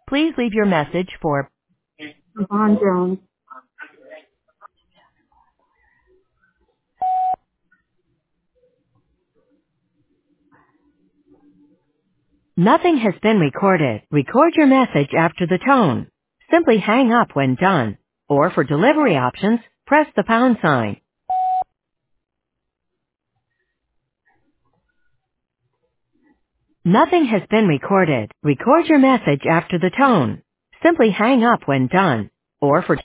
Please leave your message for Yvonne Jones. Nothing has been recorded. Record your message after the tone. Simply hang up when done. Or for delivery options, press the pound sign. Nothing has been recorded. Record your message after the tone. Simply hang up when done. Or for